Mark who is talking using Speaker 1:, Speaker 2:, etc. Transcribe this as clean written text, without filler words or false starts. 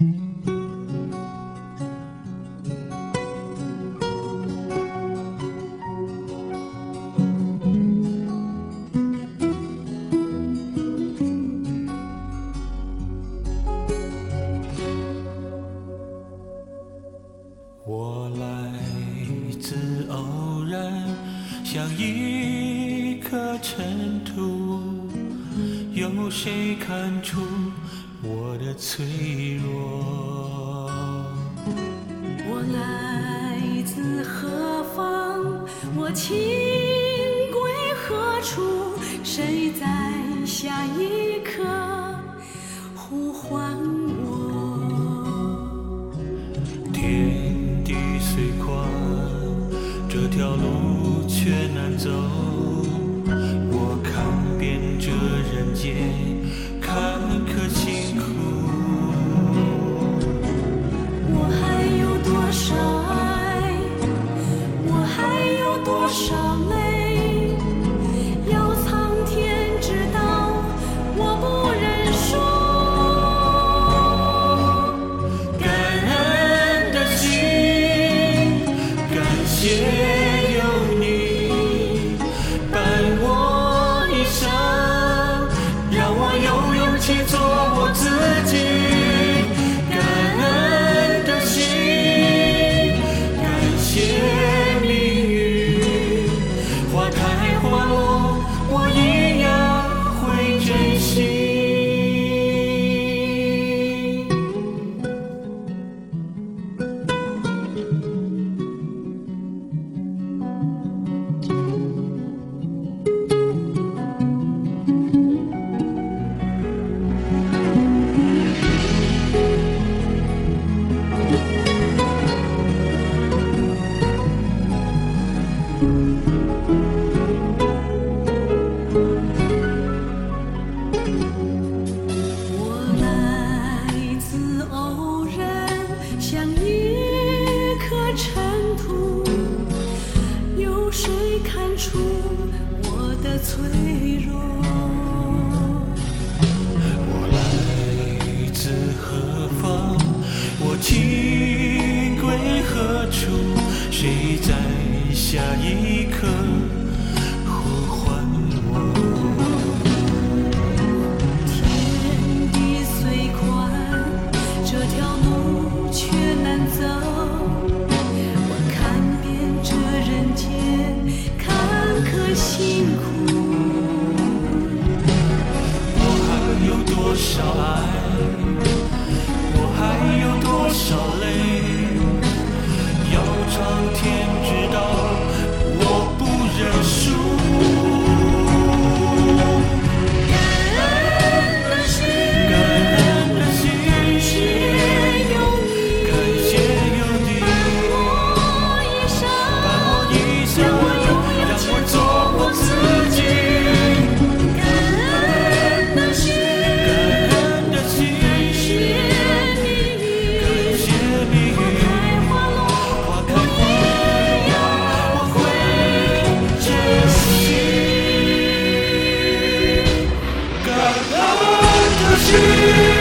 Speaker 1: 我来自偶然，像一颗尘土，有谁看出我的脆弱？
Speaker 2: 我来自何方？我情归何处？谁在下一刻呼唤我？
Speaker 1: 天地虽宽，这条路却难走。我看遍这人间坎坷辛苦，
Speaker 2: 我还有多少爱？我还有多少泪？要苍天知道，我不认输。
Speaker 1: 感恩的心，感谢有你伴我一生，让我有勇气做我自己。感恩的心，感谢命运，花开花落，我一样会珍惜。
Speaker 2: 我来自偶然，像一颗尘土，有谁看出我的脆弱？
Speaker 1: 我来自何方？我情归何处？谁在下一刻呼唤我？
Speaker 2: 天地虽宽，这条路却难走。我看遍这人间坎坷辛苦，
Speaker 1: 我还有多少爱？我还有多少泪？要苍天知道，我不认输。
Speaker 2: 感恩的心，
Speaker 1: 感恩的心，
Speaker 2: 感谢有你，
Speaker 1: 感谢有你
Speaker 2: 伴我一生，
Speaker 1: 伴我一生，
Speaker 2: 让我有勇
Speaker 1: 让
Speaker 2: 气
Speaker 1: 我做我自己。
Speaker 2: 感恩的心，
Speaker 1: 感恩的心，
Speaker 2: 感谢命运，
Speaker 1: 感谢命运，
Speaker 2: 花落，
Speaker 1: 花开花落，我会珍惜。感恩的心。